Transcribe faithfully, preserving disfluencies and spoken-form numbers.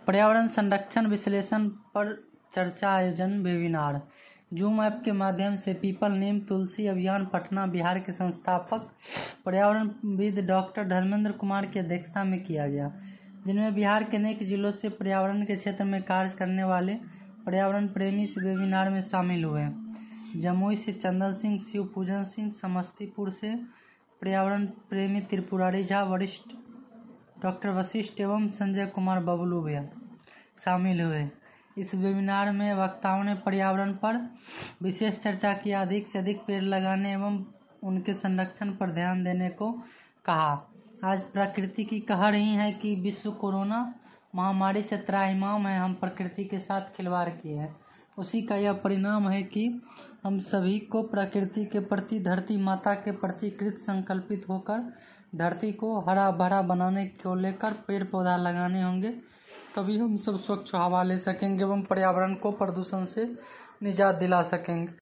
पर्यावरण संरक्षण विश्लेषण पर चर्चा आयोजन वेबिनार। जूम ऐप के माध्यम से पीपल नीम तुलसी अभियान पटना बिहार के संस्थापक पर्यावरणविद डॉक्टर धर्मेंद्र कुमार की अध्यक्षता में किया गया, जिनमें बिहार के अनेक जिलों से पर्यावरण के क्षेत्र में कार्य करने वाले पर्यावरण प्रेमी इस वेबिनार में शामिल हुए। जमुई से चंदन सिंह, शिव पूजन सिंह, समस्तीपुर से पर्यावरण प्रेमी त्रिपुरारी झा, वरिष्ठ डॉक्टर वशिष्ठ एवं संजय कुमार बबलू भैया शामिल हुए। इस वेबिनार में वक्ताओं ने पर्यावरण पर विशेष चर्चा की, अधिक से अधिक पेड़ लगाने एवं उनके संरक्षण पर ध्यान देने को कहा। आज प्रकृति की कह रही है कि विश्व कोरोना महामारी से त्राहिमाम है। हम प्रकृति के साथ खिलवाड़ किए हैं, उसी का यह परिणाम है कि हम सभी को प्रकृति के प्रति, धरती माता के प्रति कृत संकल्पित होकर धरती को हरा भरा बनाने को लेकर पेड़ पौधा लगाने होंगे, तभी हम सब स्वच्छ हवा ले सकेंगे एवं पर्यावरण को प्रदूषण से निजात दिला सकेंगे।